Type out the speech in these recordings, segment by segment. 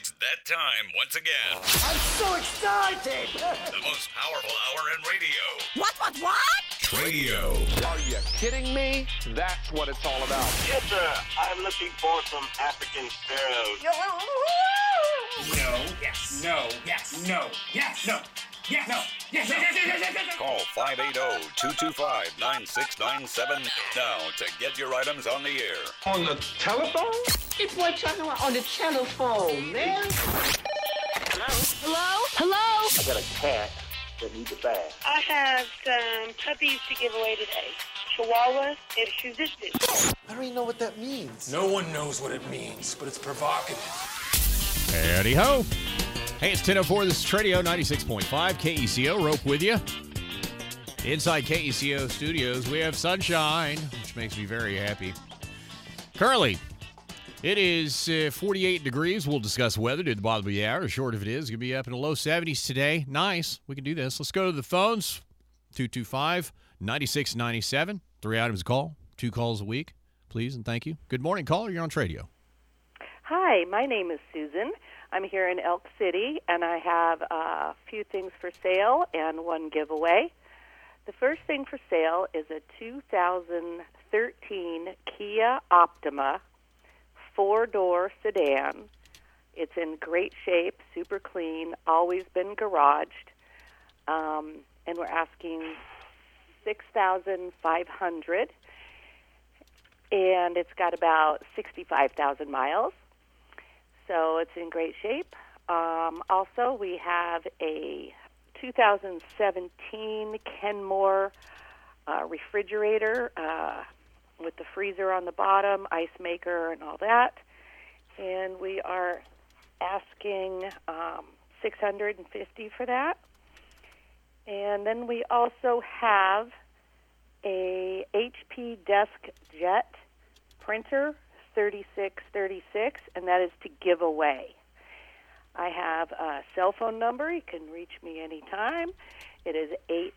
It's that time once again. I'm so excited! The most powerful hour in radio. What? Radio. Are you kidding me? That's what it's all about. Yes, sir. I'm looking for some African sparrows. No. Yes. No. Yes. No. Yes. No. Yes. No. Yes. Yes. Call 580-225-9697 now to get your items on the air. On the telephone? It's what talking about on the telephone, man. Hello? I got a cat that needs a bath. I have some puppies to give away today. Chihuahua and Shih Tzu. I don't even know what that means. No one knows what it means, but it's provocative. Howdy ho. Hey, it's 10:04. This is Tradio 96.5 KECO. Rope with you. Inside KECO studios, we have sunshine, which makes me very happy. Currently, it is 48 degrees. We'll discuss weather to the bottom of the hour. Short of it is, going to be up in the low 70s today. Nice. We can do this. Let's go to the phones. 225-9697. 3 items to call. 2 calls a week. Please and thank you. Good morning, caller. You're on Tradio. Hi, my name is Susan. I'm here in Elk City, and I have a few things for sale and one giveaway. The first thing for sale is a 2013 Kia Optima 4-door sedan. It's in great shape, super clean, always been garaged, and we're asking $6,500, and it's got about 65,000 miles. So it's in great shape. Also, we have a 2017 Kenmore refrigerator with the freezer on the bottom, ice maker, and all that. And we are asking $650 for that. And then we also have a HP DeskJet printer, 3636, and that is to give away. I have a cell phone number. You can reach me anytime. It is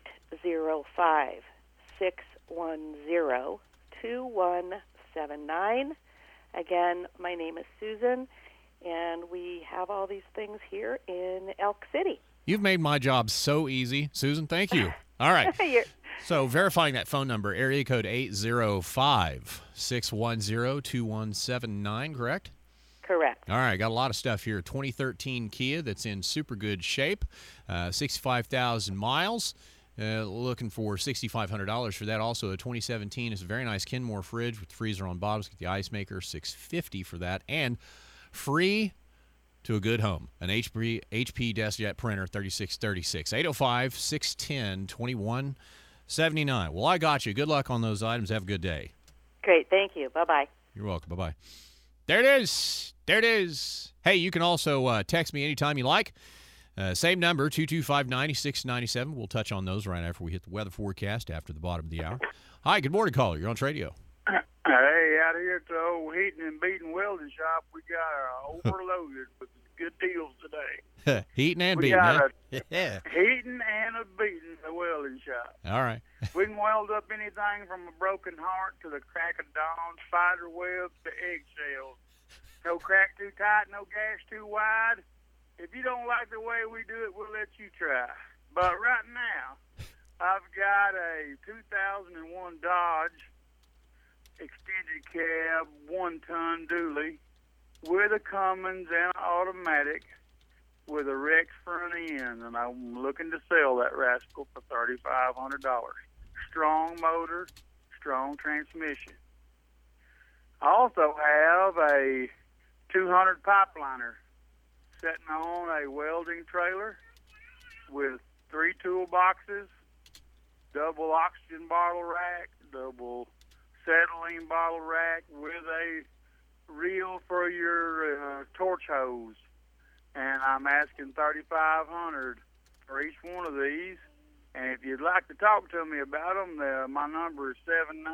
805-610-2179. Again, my name is Susan, and we have all these things here in Elk City. You've made my job so easy. Susan, thank you. All right. So verifying that phone number, area code 805-610-2179, correct? Correct. All right, got a lot of stuff here. 2013 Kia that's in super good shape, 65,000 miles. Looking for $6,500 for that. Also, a 2017 is a very nice Kenmore fridge with freezer on bottom. Get the ice maker, $650 for that, and free to a good home. An HP DeskJet printer, 3636. 805-610-2179. Well, I got you. Good luck on those items. Have a good day. Great. Thank you. Bye-bye. You're welcome. Bye-bye. There it is. There it is. Hey, you can also text me anytime you like. Same number, 225-9697. We'll touch on those right after we hit the weather forecast after the bottom of the hour. Hi, good morning, caller. You're on Tradio. Hey, out here at the old heating and beating welding shop, we got overloaded with good deals today. Heating and we beating, got huh? heating and a beating the welding shop. All right. We can weld up anything from a broken heart to the crack of dawn, spider webs to eggshells. No crack too tight, no gash too wide. If you don't like the way we do it, we'll let you try. But right now, I've got a 2001 Dodge extended cab 1-ton dually with a Cummins and an automatic with a Rex front end, and I'm looking to sell that rascal for $3,500. Strong motor, strong transmission. I also have a 200 pipeliner sitting on a welding trailer with 3 toolboxes, double oxygen bottle rack, double acetylene bottle rack with a reel for your torch hose. And I'm asking $3,500 for each one of these. And if you'd like to talk to me about them, my number is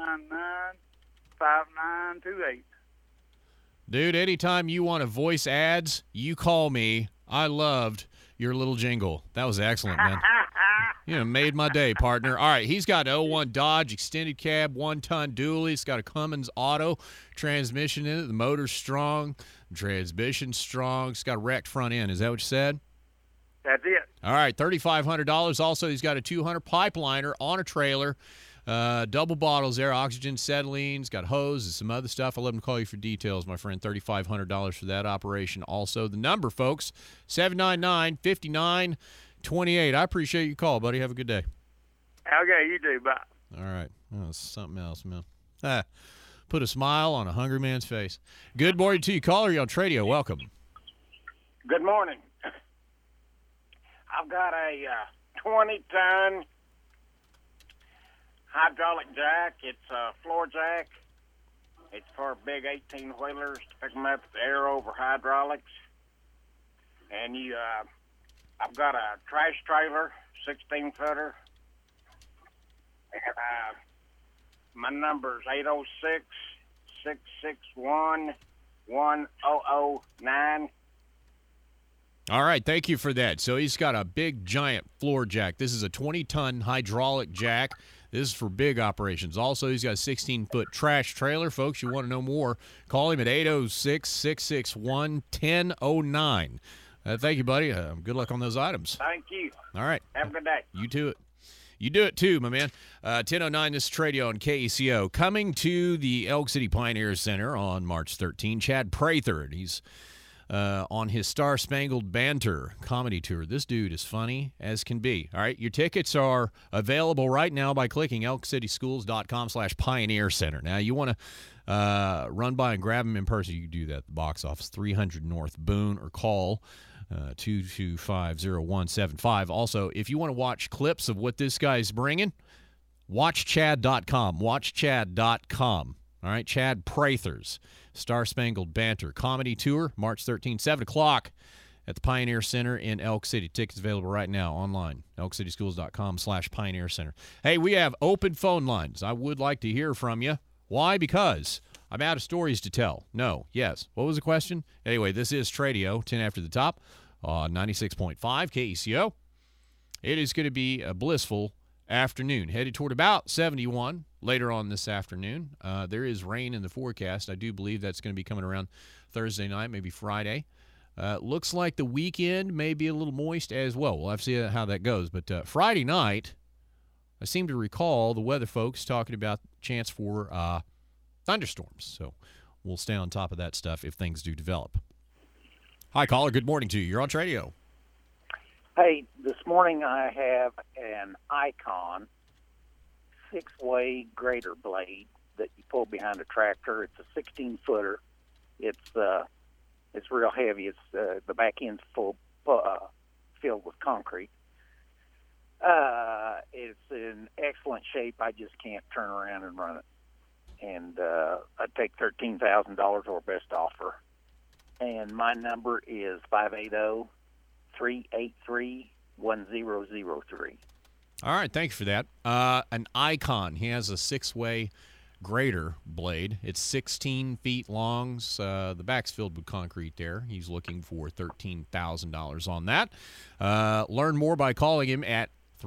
799-5928. Dude, anytime you want to voice ads, you call me. I loved your little jingle. That was excellent, man. Made my day, partner. All right, he's got an 01 Dodge extended cab, 1-ton dually. It's got a Cummins auto transmission in it. The motor's strong. The transmission's strong. It's got a wrecked front end. Is that what you said? That's it. All right, $3,500. Also, he's got a 200 pipeliner on a trailer. Double bottles there, oxygen, acetylene, got hose and some other stuff. I'll let him call you for details, my friend. $3,500 for that operation. Also, the number, folks, 799-5928. I appreciate your call, buddy. Have a good day. Okay, you do. Bye. All right. Oh, that's something else, man. Put a smile on a hungry man's face. Good morning to you, caller. You're on Tradio. Welcome. Good morning. I've got a 20-ton hydraulic jack. It's a floor jack. It's for big 18-wheelers to pick them up with air over hydraulics. And I've got a trash trailer, 16-footer. My number's 806-661-1009. All right, thank you for that. So he's got a big, giant floor jack. This is a 20-ton hydraulic jack. This is for big operations. Also, he's got a 16-foot trash trailer. Folks, you want to know more, call him at 806-661-1009. Thank you, buddy. Good luck on those items. Thank you. All right. Have a good day. You do it too, my man. 10:09, this is Tradio on KECO. Coming to the Elk City Pioneer Center on March 13, Chad Prather. He's on his Star Spangled Banter comedy tour. This dude is funny as can be. All right, your tickets are available right now by clicking elkcityschools.com/Pioneer Center. Now, you want to run by and grab them in person, you can do that at the box office, 300 North Boone, or call 225-0175. Also, if you want to watch clips of what this guy's bringing, watchchad.com. Watchchad.com. All right, Chad Prather's Star Spangled Banter comedy tour, March 13, 7 o'clock at the Pioneer Center in Elk City. Tickets available right now online, elkcityschools.com/Pioneer Center. Hey, we have open phone lines. I would like to hear from you. Why? Because I'm out of stories to tell. No. Yes. What was the question? Anyway, this is Tradio, 10 after the top, 96.5 KECO. It is going to be a blissful afternoon, headed toward about 71 later on this afternoon. There is rain in the forecast. I do believe that's going to be coming around Thursday night, maybe Friday. Looks like the weekend may be a little moist as well. We'll have to see how that goes. But Friday night, I seem to recall the weather folks talking about chance for thunderstorms. So we'll stay on top of that stuff if things do develop. Hi, caller. Good morning to you. You're on Tradio. Hey, this morning I have an Icon 6-way grader blade that you pull behind a tractor. It's a 16-footer. It's real heavy. It's the back end's filled with concrete. It's in excellent shape. I just can't turn around and run it. And I'd take $13,000 or best offer. And my number is 580-383-1003. All right, thanks for that. An Icon. He has a 6-way grader blade. It's 16 feet long. The back's filled with concrete there. He's looking for $13,000 on that. Learn more by calling him at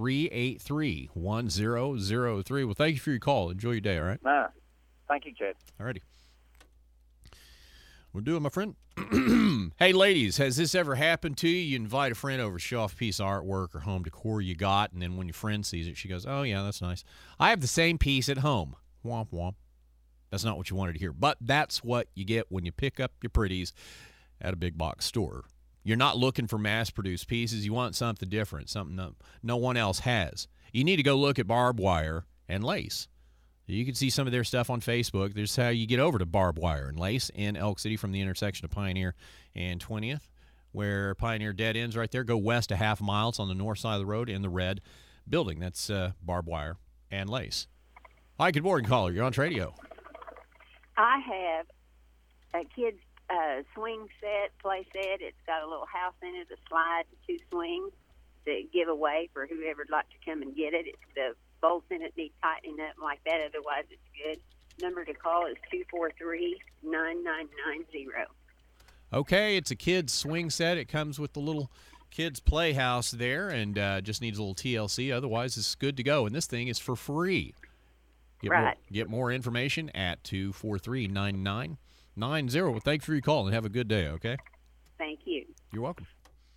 383-1003. Well, thank you for your call. Enjoy your day, all right? Thank you, Chad. All righty. We'll do it, my friend. Hey, ladies, has this ever happened to you? You invite a friend over, show off a piece of artwork or home decor you got, and then when your friend sees it, she goes, oh, yeah, that's nice. I have the same piece at home. Womp, womp. That's not what you wanted to hear. But that's what you get when you pick up your pretties at a big box store. You're not looking for mass-produced pieces. You want something different, something no one else has. You need to go look at Barbed Wire and Lace. You can see some of their stuff on Facebook. There's how you get over to Barbed Wire and Lace in Elk City from the intersection of Pioneer and 20th, where Pioneer dead ends right there. Go west a half mile. It's on the north side of the road in the red building. That's Barbed Wire and Lace. Hi, good morning, caller. You're on Tradio. I have a kid's swing set, play set. It's got a little house in it, a slide, 2 swings to give away for whoever'd like to come and get it. It's the bolts in it need tightening up like that. Otherwise, it's good. Number to call is 243-9990. Okay, it's a kid's swing set. It comes with the little kids' playhouse there, and just needs a little TLC. Otherwise, it's good to go. And this thing is for free. Get more information at 243-9990. Well, thanks for your call, and have a good day, okay? Thank you. You're welcome.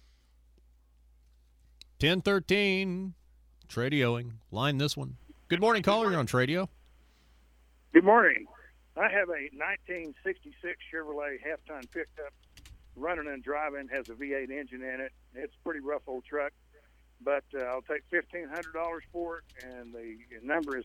1013, Tradeoing. Line this one. Good morning, caller. You're on Tradeo. Good morning. I have a 1966 Chevrolet half-ton pickup running and driving, has a V8 engine in it. It's a pretty rough old truck, but I'll take $1,500 for it, and the number is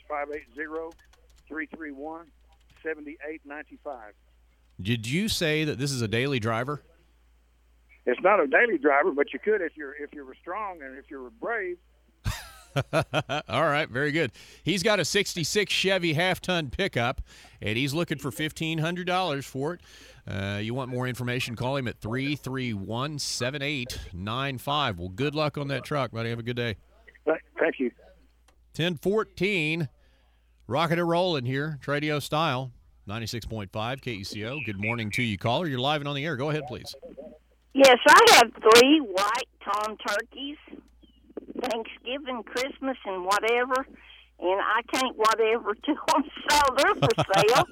580-331-7895. Did you say that this is a daily driver? It's not a daily driver, but you could if you were strong and if you were brave. All right, very good. He's got a 66 Chevy half-ton pickup, and he's looking for $1,500 for it. You want more information, call him at 331-7895. Well, good luck on that truck, buddy. Have a good day. Thank you. 1014, rocking and rolling here, Tradio style, 96.5 KECO. Good morning to you, caller. You're live and on the air. Go ahead, please. Yes, I have 3 white tom turkeys, Thanksgiving, Christmas, and whatever, and I can't whatever to them, so they're for sale.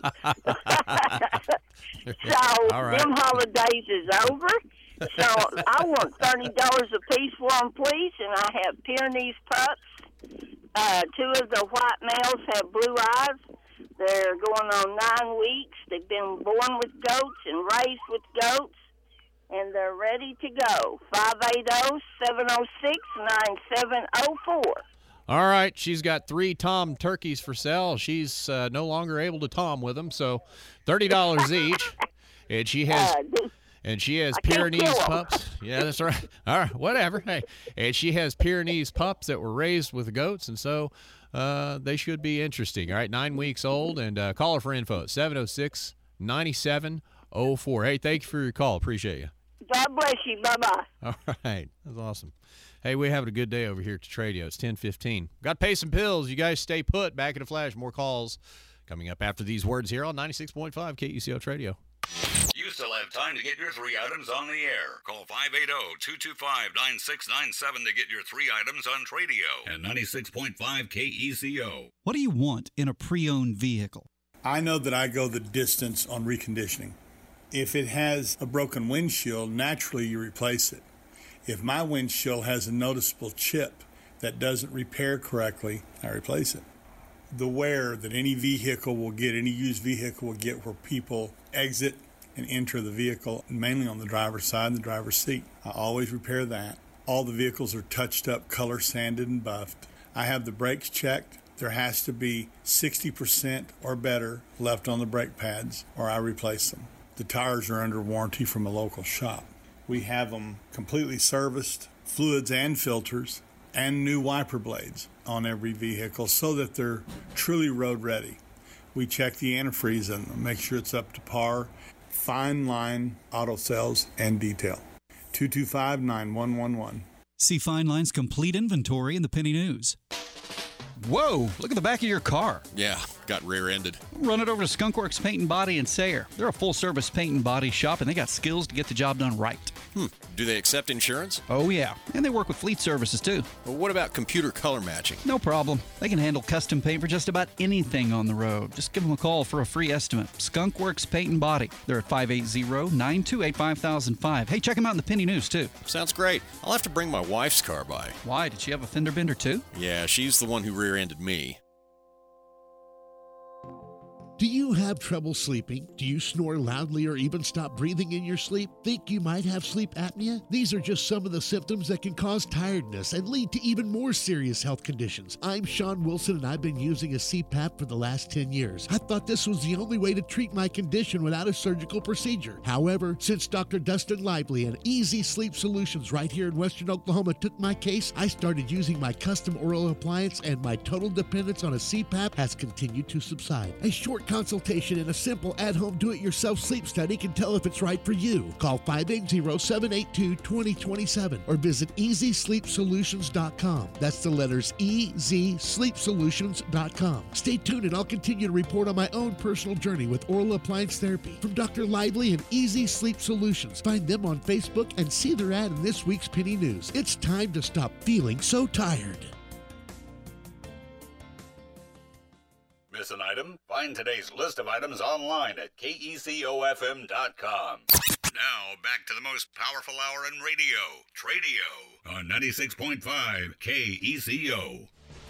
So right. Them holidays is over, so I want $30 a piece for them, please, and I have Pyrenees pups. 2 of the white males have blue eyes. They're going on 9 weeks. They've been born with goats and raised with goats. And they're ready to go. 580-706-9704. All right, she's got 3 tom turkeys for sale. She's no longer able to tom with them, so $30 each. And she has Pyrenees pups. Yeah, that's right. All right, whatever. Hey, and she has Pyrenees pups that were raised with goats, and so they should be interesting. All right, 9 weeks old, and call her for info at 706-9704. Hey, thank you for your call. Appreciate you. God bless you. Bye-bye. All right. That's awesome. Hey, we're having a good day over here at Tradio. It's 10:15. Got to pay some bills. You guys stay put. Back in a flash. More calls coming up after these words here on 96.5 KECO Tradio. You still have time to get your 3 items on the air. Call 580-225-9697 to get your 3 items on Tradio and 96.5 KECO. What do you want in a pre-owned vehicle? I know that I go the distance on reconditioning. If it has a broken windshield, naturally you replace it. If my windshield has a noticeable chip that doesn't repair correctly, I replace it. The wear that any vehicle will get, any used vehicle will get where people exit and enter the vehicle, mainly on the driver's side and the driver's seat. I always repair that. All the vehicles are touched up, color sanded and buffed. I have the brakes checked. There has to be 60% or better left on the brake pads, or I replace them. The tires are under warranty from a local shop. We have them completely serviced, fluids and filters, and new wiper blades on every vehicle so that they're truly road ready. We check the antifreeze in them, make sure it's up to par. Fine Line Auto Sales and Detail. 225-9111. See Fine Line's complete inventory in the Penny News. Whoa, look at the back of your car. Yeah, got rear-ended. Run it over to Skunkworks Paint and Body in Sayre. They're a full-service paint and body shop, and they got skills to get the job done right. Do they accept insurance? Oh, yeah. And they work with fleet services, too. Well, what about computer color matching? No problem. They can handle custom paint for just about anything on the road. Just give them a call for a free estimate. Skunkworks Paint and Body. They're at 580-928-5005. Hey, check them out in the Penny News, too. Sounds great. I'll have to bring my wife's car by. Why? Did she have a fender bender, too? Yeah, she's the one who rear-ended me. Do you have trouble sleeping? Do you snore loudly or even stop breathing in your sleep? Think you might have sleep apnea? These are just some of the symptoms that can cause tiredness and lead to even more serious health conditions. I'm Sean Wilson, and I've been using a CPAP for the last 10 years. I thought this was the only way to treat my condition without a surgical procedure. However, since Dr. Dustin Lively and Easy Sleep Solutions right here in Western Oklahoma took my case, I started using my custom oral appliance, and my total dependence on a CPAP has continued to subside. A short consultation and a simple at-home do-it-yourself sleep study can tell if it's right for you. Call 580-782-2027 or visit EasySleepSolutions.com. That's the letters EasySleepSolutions.com. Stay tuned and I'll continue to report on my own personal journey with oral appliance therapy from Dr. Lively and Easy Sleep Solutions. Find them on Facebook and see their ad in this week's Penny News. It's time to stop feeling so tired. Miss an item? Find today's list of items online at KECOFM.com. Now, back to the most powerful hour in radio, Tradio, on 96.5 KECO.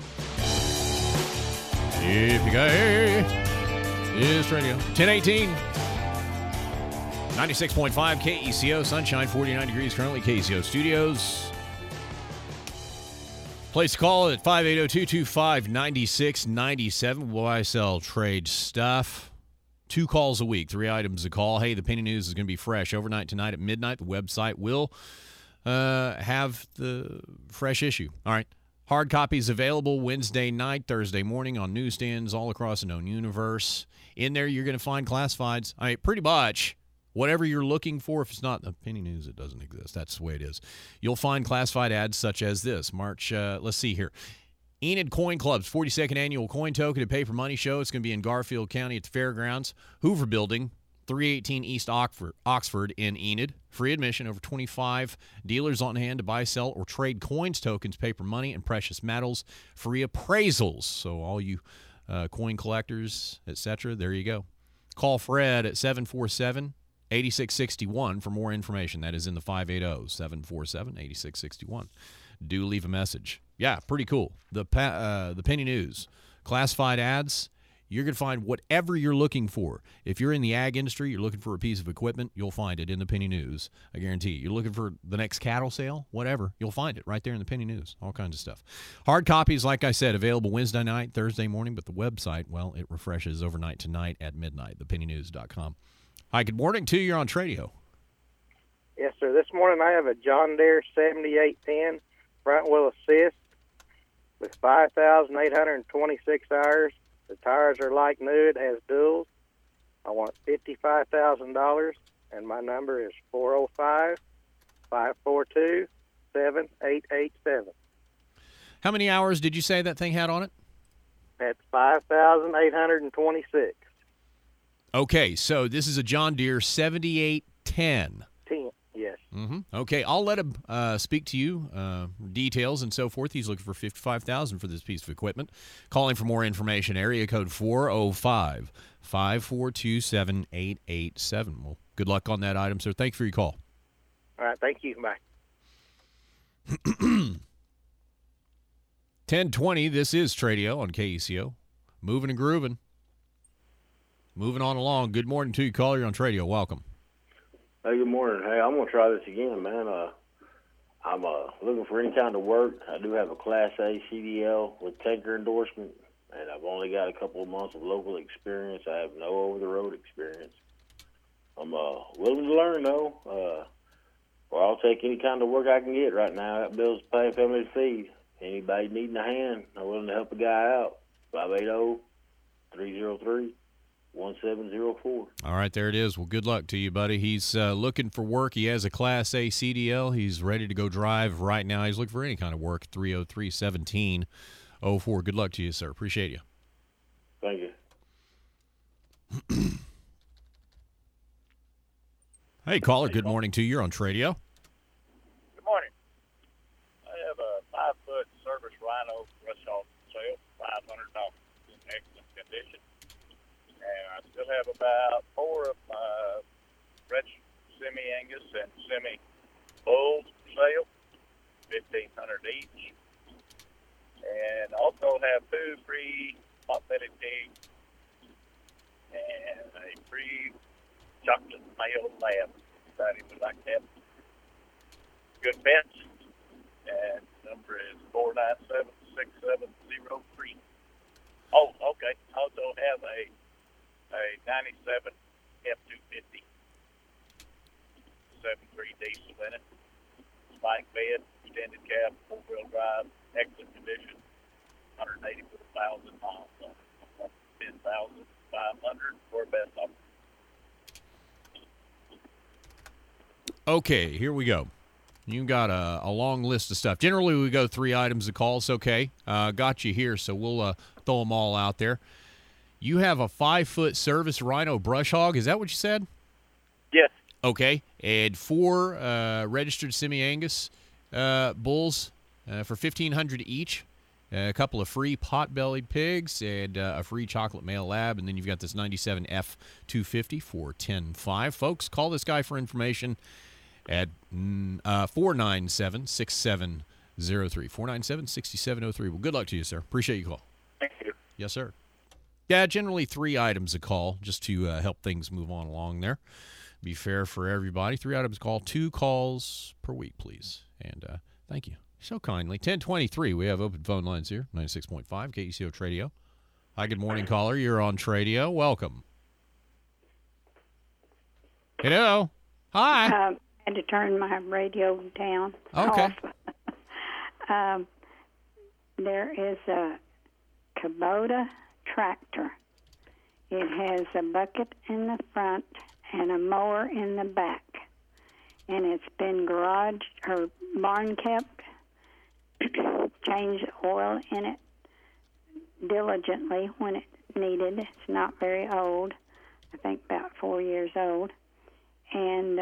Yippee-ki-yay. It's radio. 10:18. 96.5 KECO. Sunshine, 49 degrees currently. KECO Studios. Place to call at 580-225-9697. Why sell trade stuff? 2 calls a week, 3 items a call. Hey, the Penny News is going to be fresh overnight tonight at midnight. The website will have the fresh issue. All right. Hard copies available Wednesday night, Thursday morning on newsstands all across the known universe. In there, you're going to find classifieds. I mean, pretty much whatever you're looking for. If it's not the Penny News, it doesn't exist. That's the way it is. You'll find classified ads such as this. Let's see here. Enid Coin Club's 42nd annual coin token and paper money show. It's going to be in Garfield County at the Fairgrounds. Hoover Building, 318 East Oxford in Enid. Free admission, over 25 dealers on hand to buy, sell, or trade coins, tokens, paper money, and precious metals. Free appraisals. So all you coin collectors, etc., there you go. Call Fred at 747-8661 for more information. That is in the 580-747-8661. Do leave a message. Yeah, pretty cool. The Penny News. Classified ads. You're going to find whatever you're looking for. If you're in the ag industry, you're looking for a piece of equipment, you'll find it in the Penny News. I guarantee you. You're looking for the next cattle sale, whatever, you'll find it right there in the Penny News. All kinds of stuff. Hard copies, like I said, available Wednesday night, Thursday morning, but the website, well, it refreshes overnight tonight at midnight, thepennynews.com. Hi, good morning to you. You're on Tradio. Yes, sir. This morning I have a John Deere 7810 front wheel assist with 5,826 hours. The tires are like new. It has duals. I want $55,000, and my number is 405-542-7887. How many hours did you say that thing had on it? That's 5,826. Okay, so this is a John Deere 7810. 10, yes. Okay, I'll let him speak to you, details and so forth. He's looking for $55,000 for this piece of equipment. Calling for more information, area code 405-542-7887. Well, good luck on that item, sir. Thank you for your call. All right, thank you. Bye. 10:20, this is Tradio on KECO. Moving and grooving. Moving on along. Good morning to you, caller. You're on Tradio. Welcome. Hey, good morning. Hey, I'm going to try this again, man. I'm looking for any kind of work. I do have a Class A CDL with tanker endorsement, and I've only got a couple of months of local experience. I have no over-the-road experience. I'm willing to learn, though, or I'll take any kind of work I can get right now. I got bills to pay, family to feed. Anybody needing a hand, I'm willing to help a guy out. 580-303-1704. All right, there it is. Well, good luck to you, buddy. He's looking for work. He has a Class A CDL. He's ready to go drive right now. He's looking for any kind of work. 303-1704. Good luck to you, sir. Appreciate you. Thank you. Hey, caller. Good morning to you. You're on Tradio. Good morning. I have a 5-foot service Rhino brush hog sale, $500 in excellent condition. And I still have about 4 of my red semi-Angus and semi-bulls for sale, $1,500 each. And also have 2 free pot-bellied pigs and a free chocolate male lamb. Anybody would like to have good pets. And number is 497-6703. Oh, okay. Also have a 97 F-250, 7.3 diesel in it, spike bed, extended cab, 4-wheel drive, excellent condition, 184,000 miles on it, $10,500. for best offer. Okay, here we go. You got a long list of stuff. Generally, we go 3 items a call. It's okay. Got you here, so we'll throw them all out there. You have a 5-foot service rhino brush hog. Is that what you said? Yes. Okay. And 4 registered semi-Angus bulls for $1,500 each. A couple of free pot-bellied pigs and a free chocolate male lab. And then you've got this 97 F250 for $10,500. Folks, call this guy for information at 497-6703. 497-6703. Well, good luck to you, sir. Appreciate your call. Thank you. Yes, sir. Yeah, generally 3 items a call just to help things move on along there. Be fair for everybody. 3 items a call, 2 calls per week, please. And thank you so kindly. 1023, we have open phone lines here, 96.5 KECO Tradio. Hi, good morning, caller. You're on Tradio. Welcome. Hello. Hi. I had to turn my radio down. Okay. Off. There is a Kubota tractor. It has a bucket in the front and a mower in the back. And it's been garage or barn kept. Changed oil in it diligently when it needed. It's not very old. I think about 4 years old. And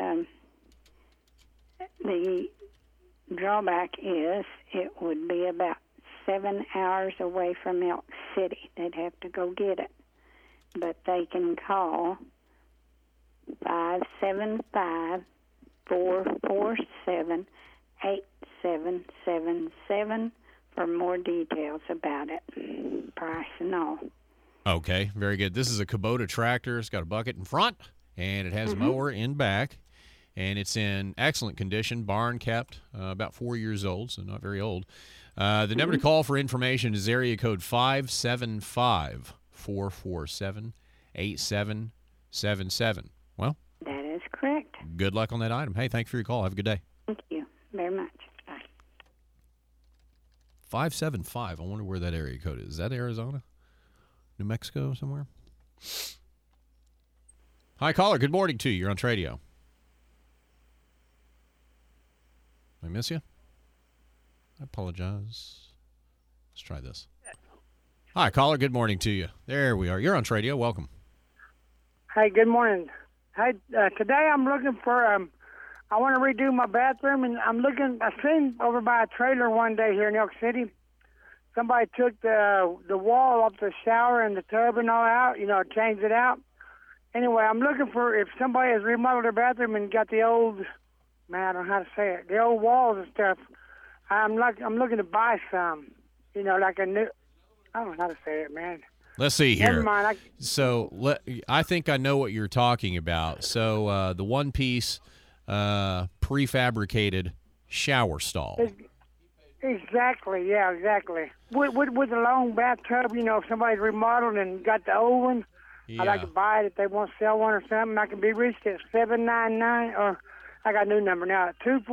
the drawback is it would be about 7 hours away from Elk City. They'd have to go get it. But they can call 575-447-8777 for more details about it, price and all. Okay, very good. This is a Kubota tractor. It's got a bucket in front, and it has a mower in back, and it's in excellent condition, barn kept, about 4 years old, so not very old. The number to call for information is area code 575-447-8777. Well, that is correct. Good luck on that item. Hey, thanks for your call. Have a good day. Thank you very much. Bye. 575. I wonder where that area code is. Is that Arizona? New Mexico somewhere? Hi, caller. Good morning to you. You're on Tradio. Did I miss you? I apologize. Let's try this. Hi, caller. Good morning to you. There we are. You're on Tradio. Welcome. Hey, good morning. Hey, today I'm looking for, I want to redo my bathroom, and I seen over by a trailer one day here in Elk City, somebody took the wall off the shower and the tub and all out, changed it out. Anyway, I'm looking for, if somebody has remodeled their bathroom and got the old, I don't know how to say it, the old walls and stuff, I'm looking to buy some, like a new, I don't know how to say it, man. Let's see here. Never mind. I think I know what you're talking about. So the one-piece prefabricated shower stall. Exactly. Yeah, exactly. With a long bathtub, if somebody's remodeled and got the old one, Yeah. I'd like to buy it if they want to sell one or something. I can be reached at 799, or I got a new number now,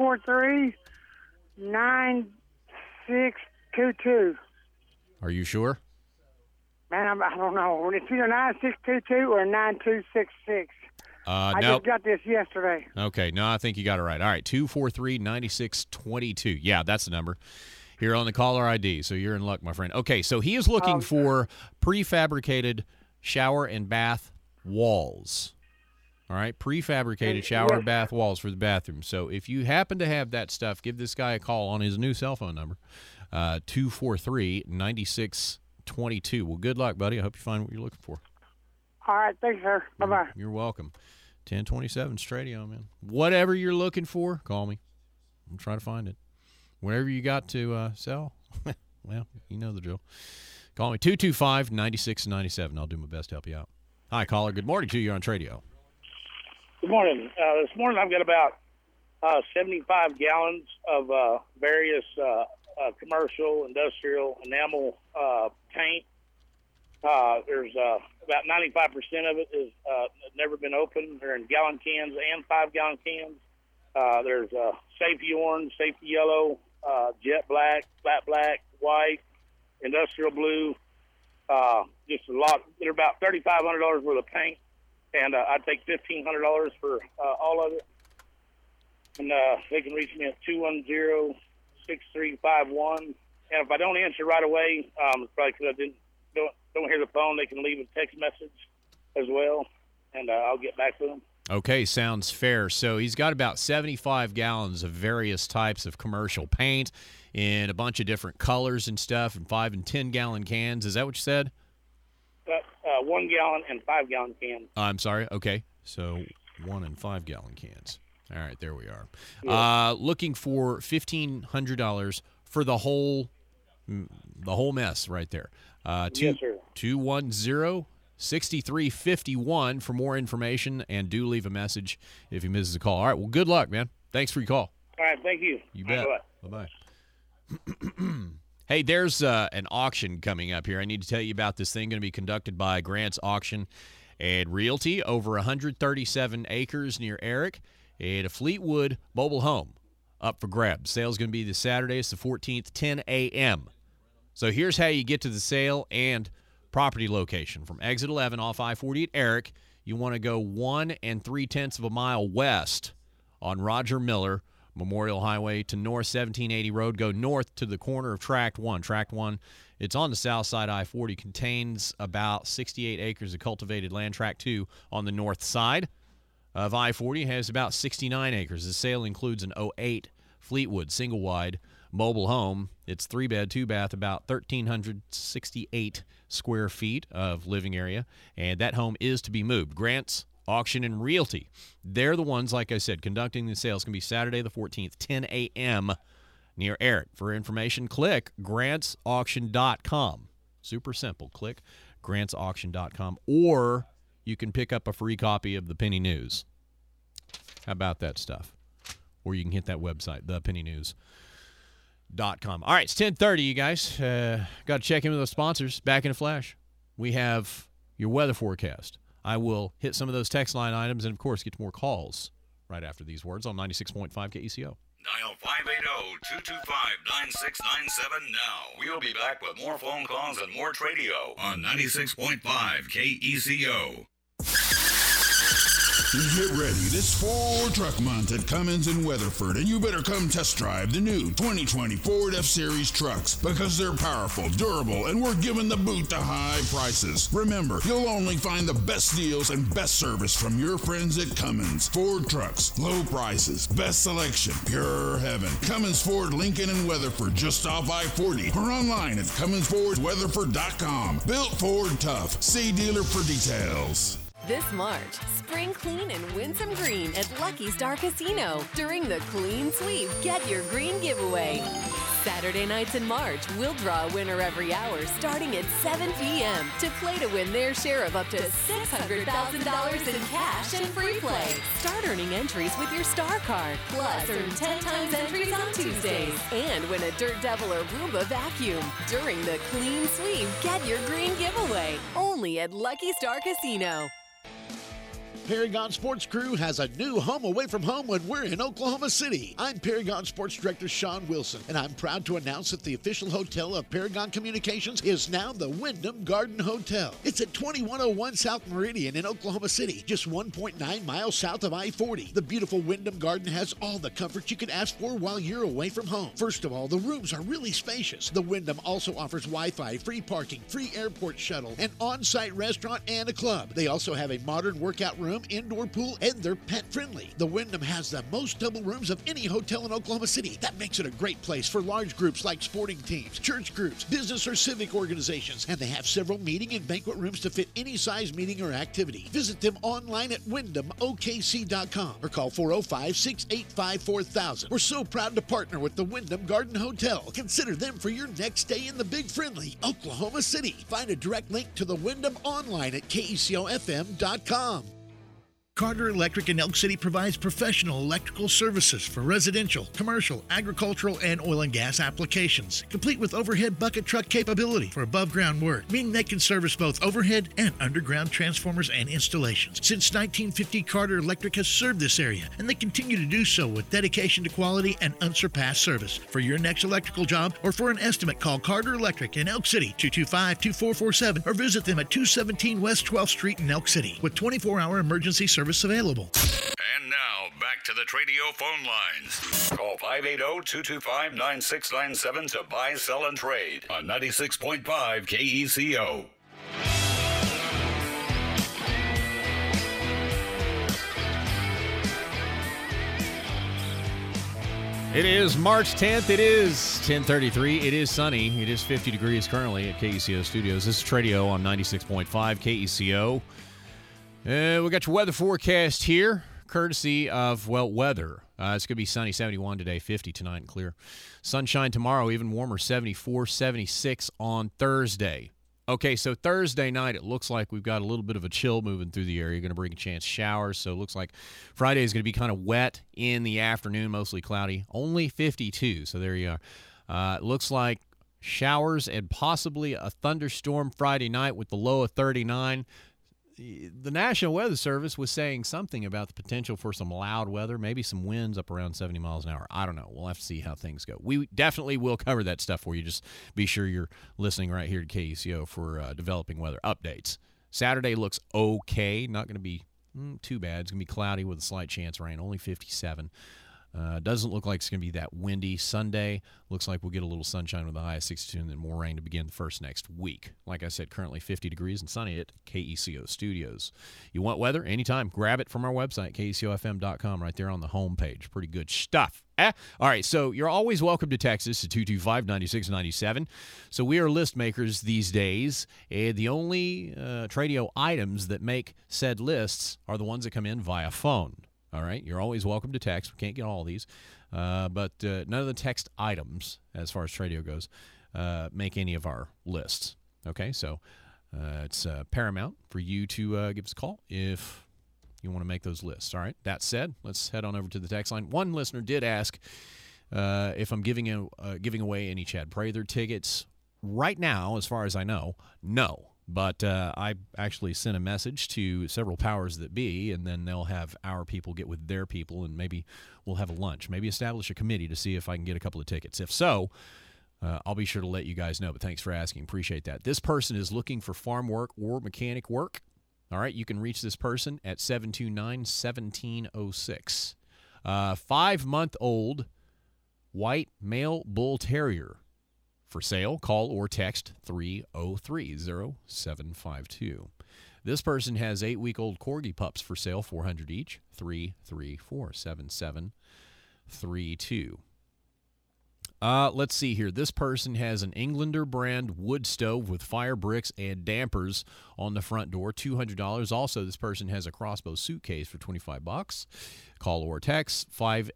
243-9622. Are you sure? Man, I don't know. It's either 9622 or 9266. I nope. just got this yesterday. Okay, no, I think you got it right. All right, 243-9622. Yeah, that's the number here on the caller ID, so you're in luck, my friend. Okay, so he is looking for prefabricated shower and bath walls. All right, prefabricated shower and bath walls for the bathroom. So if you happen to have that stuff, give this guy a call on his new cell phone number, 243-9622. Well, good luck, buddy. I hope you find what you're looking for. All right, thanks, sir. Bye-bye. You're welcome. 1027 Stradio, man. Whatever you're looking for, call me. I'm trying to find it. Whatever you got to sell, well, you know the drill. Call me 225-9697. I'll do my best to help you out. Hi, caller. Good morning to you. You're on Tradio. Good morning. This morning I've got about 75 gallons of various commercial, industrial, enamel paint. There's about 95% of it is never been opened. They're in gallon cans and 5-gallon cans. There's safety orange, safety yellow, jet black, flat black, white, industrial blue, just a lot. They're about $3,500 worth of paint, and I'd take $1,500 for all of it. And they can reach me at 210-6351. And if I don't answer right away, it's probably because I don't hear the phone. They can leave a text message as well, and I'll get back to them. Okay, sounds fair. So he's got about 75 gallons of various types of commercial paint in a bunch of different colors and stuff, in 5 and 10 gallon cans. Is that what you said? 1 gallon and 5 gallon cans. I'm sorry. Okay, so 1 and 5 gallon cans. All right, there we are. Yeah. Looking for $1,500 for the whole mess right there. Yes, sir. 210-6351 for more information, and do leave a message if he misses a call. All right, well, good luck, man. Thanks for your call. All right, thank you. You bet. Bye-bye. Bye-bye. Hey, there's an auction coming up here. I need to tell you about this thing going to be conducted by Grant's Auction and Realty, over 137 acres near Eric, at a Fleetwood mobile home up for grabs. Sale's going to be this Saturday. It's the 14th, 10 a.m. So here's how you get to the sale and property location. From exit 11 off I-40 at Eric, you want to go 1 3/10 of a mile west on Roger Miller Memorial Highway to North 1780 Road. Go north to the corner of Tract 1. Tract 1, it's on the south side of I-40, contains about 68 acres of cultivated land. Tract 2 on the north side of I-40 has about 69 acres. The sale includes an 08 Fleetwood single-wide mobile home. It's 3-bed, 2-bath, about 1,368 square feet of living area, and that home is to be moved. Grant's Auction and Realty, they're the ones, like I said, conducting the sales. It's going to be Saturday the 14th, 10 a.m. near Eric. For information, click grantsauction.com. Super simple. Click grantsauction.com, or you can pick up a free copy of the Penny News. How about that stuff? Or you can hit that website, thepennynews.com. All right, it's 10:30, you guys. Got to check in with those sponsors. Back in a flash. We have your weather forecast. I will hit some of those text line items and, of course, get to more calls right after these words on 96.5 KECO. Dial 580-225-9697 now. We'll be back with more phone calls and more Tradio on 96.5 KECO. Get ready. This Ford Truck Month at Cummins in Weatherford, and you better come test drive the new 2020 Ford F-Series trucks because they're powerful, durable, and we're giving the boot the high prices. Remember, you'll only find the best deals and best service from your friends at Cummins. Ford trucks, low prices, best selection, pure heaven. Cummins Ford, Lincoln and Weatherford, just off I-40, or online at CumminsFordWeatherford.com. Built Ford tough. See dealer for details. This March, spring clean and win some green at Lucky Star Casino. During the Clean Sweep, get your green giveaway. Saturday nights in March, we'll draw a winner every hour starting at 7 p.m. to play to win their share of up to $600,000 in cash and free play. Start earning entries with your Star Card. Plus, earn 10 times entries on Tuesdays. And win a Dirt Devil or Roomba vacuum. During the Clean Sweep, get your green giveaway. Only at Lucky Star Casino. Paragon Sports Crew has a new home away from home when we're in Oklahoma City. I'm Paragon Sports Director Sean Wilson, and I'm proud to announce that the official hotel of Paragon Communications is now the Wyndham Garden Hotel. It's at 2101 South Meridian in Oklahoma City, just 1.9 miles south of I-40. The beautiful Wyndham Garden has all the comfort you could ask for while you're away from home. First of all, the rooms are really spacious. The Wyndham also offers Wi-Fi, free parking, free airport shuttle, an on-site restaurant, and a club. They also have a modern workout room, indoor pool, and they're pet friendly. The Wyndham has the most double rooms of any hotel in Oklahoma City. That makes it a great place for large groups like sporting teams, church groups, business or civic organizations, and they have several meeting and banquet rooms to fit any size meeting or activity. Visit them online at WyndhamOKC.com or call 405-685-4000. We're so proud to partner with the Wyndham Garden Hotel. Consider them for your next stay in the big friendly Oklahoma City. Find a direct link to the Wyndham online at KECOFM.com. Carter Electric in Elk City provides professional electrical services for residential, commercial, agricultural, and oil and gas applications, complete with overhead bucket truck capability for above-ground work, meaning they can service both overhead and underground transformers and installations. Since 1950, Carter Electric has served this area, and they continue to do so with dedication to quality and unsurpassed service. For your next electrical job or for an estimate, call Carter Electric in Elk City, 225-2447, or visit them at 217 West 12th Street in Elk City, with 24-hour emergency service available. And now, back to the Tradio phone lines. Call 580-225-9697 to buy, sell, and trade on 96.5 KECO. It is March 10th. It is 10:33. It is sunny. It is 50 degrees currently at KECO Studios. This is Tradio on 96.5 KECO. We got your weather forecast here, courtesy of, weather. It's going to be sunny, 71 today, 50 tonight and clear. Sunshine tomorrow, even warmer, 74, 76 on Thursday. Okay, so Thursday night, it looks like we've got a little bit of a chill moving through the area. Going to bring a chance of showers, so it looks like Friday is going to be kind of wet in the afternoon, mostly cloudy. Only 52, so there you are. It looks like showers and possibly a thunderstorm Friday night with the low of 39. The National Weather Service was saying something about the potential for some loud weather, maybe some winds up around 70 miles an hour. I don't know. We'll have to see how things go. We definitely will cover that stuff for you. Just be sure you're listening right here to KECO for developing weather updates. Saturday looks okay. Not going to be too bad. It's going to be cloudy with a slight chance of rain, only 57. Doesn't look like it's going to be that windy. Sunday looks like we'll get a little sunshine with a high of 62 and then more rain to begin the first next week. Like I said, currently 50 degrees and sunny at KECO Studios. You want weather? Anytime. Grab it from our website, KECOFM.com, right there on the home page. Pretty good stuff. All right, so you're always welcome to text us at 225-9697. So we are list makers these days. The only Tradio items that make said lists are the ones that come in via phone. All right, you're always welcome to text. We can't get all these, but none of the text items, as far as Tradio goes, make any of our lists. Okay, so it's paramount for you to give us a call if you want to make those lists. All right, that said, let's head on over to the text line. One listener did ask if I'm giving away any Chad Prather tickets. Right now, as far as I know, no. But I actually sent a message to several powers that be, and then they'll have our people get with their people, and maybe we'll have a lunch. Maybe establish a committee to see if I can get a couple of tickets. If so, I'll be sure to let you guys know. But thanks for asking. Appreciate that. This person is looking for farm work or mechanic work. All right, you can reach this person at 729-1706. 5-month-old white male bull terrier. For sale, call or text 303-0752. This person has 8-week-old corgi pups for sale, $400 each, 334-7732. Let's see here. This person has an Englander brand wood stove with fire bricks and dampers on the front door, $200. Also, this person has a crossbow suitcase for $25. Call or text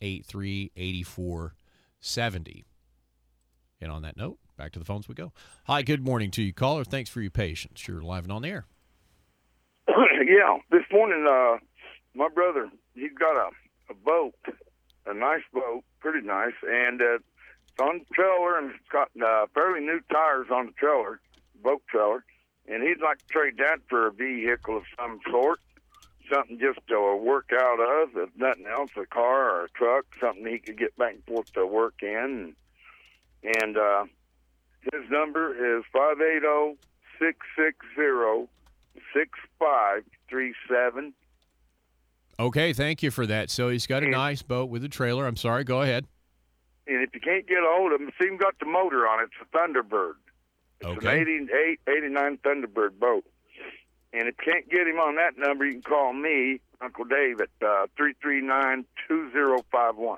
583-8470. And on that note, back to the phones we go. Hi, good morning to you, caller. Thanks for your patience. You're live and on the air. Yeah, this morning, my brother, he's got a boat, a nice boat, pretty nice, and it's on the trailer, and it's got fairly new tires on the trailer, boat trailer, and he'd like to trade that for a vehicle of some sort, something just to work out of, if nothing else, a car or a truck, something he could get back and forth to work in. And his number is 580-660-6537. Okay, thank you for that. So he's got a nice boat with a trailer. I'm sorry, go ahead. And if you can't get a hold of him, it's even got the motor on it. It's a Thunderbird. It's an 89 Thunderbird boat. And if you can't get him on that number, you can call me, Uncle Dave, at 339-2051.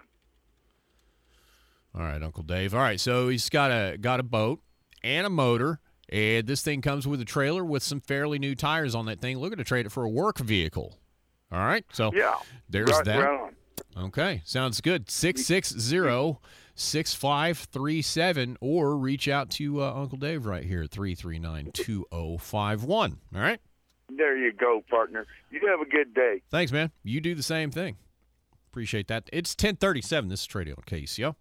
All right, Uncle Dave. All right, so he's got a boat and a motor, and this thing comes with a trailer with some fairly new tires on that thing. Looking to trade it for a work vehicle. All right, so yeah, there's that. Right on. Okay, sounds good. 660-6537, or reach out to Uncle Dave right here at 339-2051. All right? There you go, partner. You have a good day. Thanks, man. You do the same thing. Appreciate that. It's 10:37. This is Tradio on KCO.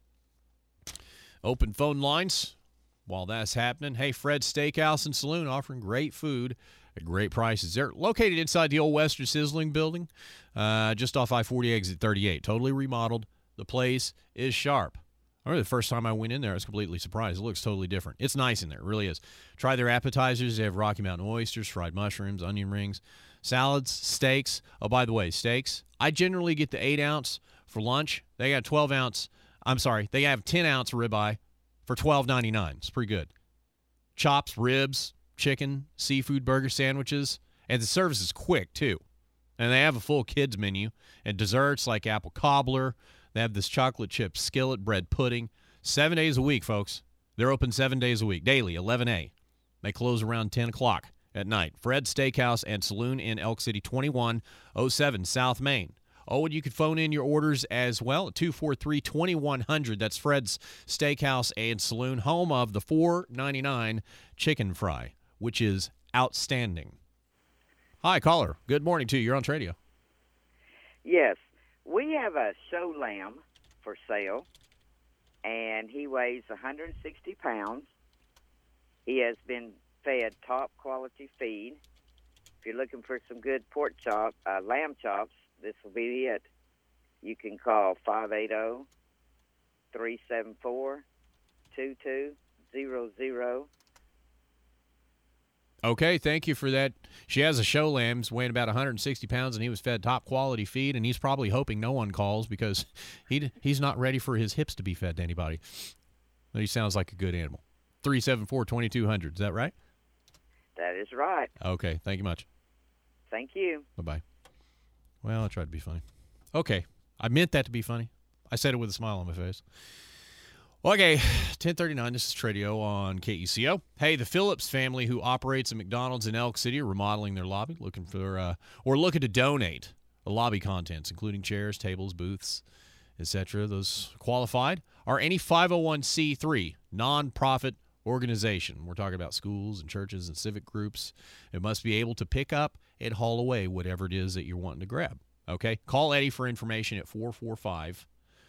Open phone lines while that's happening. Hey, Fred's Steakhouse and Saloon offering great food at great prices. They're located inside the old Western Sizzling building, just off I-40 exit 38. Totally remodeled. The place is sharp. I remember the first time I went in there, I was completely surprised. It looks totally different. It's nice in there. It really is. Try their appetizers. They have Rocky Mountain oysters, fried mushrooms, onion rings, salads, steaks. Oh, by the way, steaks. I generally get the 8-ounce for lunch. They got 12-ounce. I'm sorry. They have 10-ounce ribeye for $12.99. It's pretty good. Chops, ribs, chicken, seafood burger sandwiches. And the service is quick, too. And they have a full kids menu. And desserts like apple cobbler. They have this chocolate chip skillet bread pudding. 7 days a week, folks. They're open 7 days a week, daily, 11A. They close around 10 o'clock at night. Fred's Steakhouse and Saloon in Elk City, 2107 South Main. Oh, and you could phone in your orders as well at 243-2100. That's Fred's Steakhouse and Saloon, home of the $4.99 chicken fry, which is outstanding. Hi, caller. Good morning to you. You're on Tradio. Yes. We have a show lamb for sale, and he weighs 160 pounds. He has been fed top-quality feed. If you're looking for some good lamb chops, this will be it. You can call 580-374-2200. Okay, thank you for that. She has a show lamb weighing about 160 pounds, and he was fed top-quality feed, and he's probably hoping no one calls because he's not ready for his hips to be fed to anybody. But he sounds like a good animal. 374-2200, is that right? That is right. Okay, thank you much. Thank you. Bye-bye. Well, I tried to be funny. Okay, I meant that to be funny. I said it with a smile on my face. Okay, 1039, this is Tradio on KECO. Hey, the Phillips family who operates a McDonald's in Elk City are remodeling their lobby, looking to donate the lobby contents, including chairs, tables, booths, etc. Those qualified are any 501c3 nonprofit organization. We're talking about schools and churches and civic groups. It must be able to pick up and haul away whatever it is that you're wanting to grab. Okay, call Eddie for information at 445-5505.